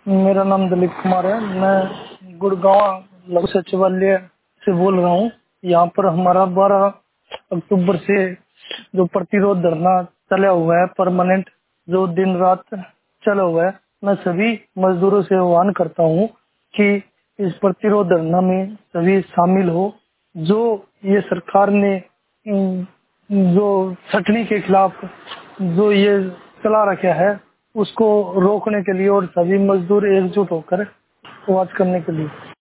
मेरा नाम दिलीप कुमार है। मैं गुड़गांव लघु सचिवालय से बोल रहा हूँ। यहाँ पर हमारा 12 अक्टूबर से जो प्रतिरोध धरना चला हुआ है, परमानेंट, जो दिन रात चला हुआ है, मैं सभी मजदूरों से आह्वान करता हूँ कि इस प्रतिरोध धरना में सभी शामिल हो। जो ये सरकार ने जो छटनी के खिलाफ जो ये चला रखा है, उसको रोकने के लिए और सभी मजदूर एकजुट होकर आवाज करने के लिए।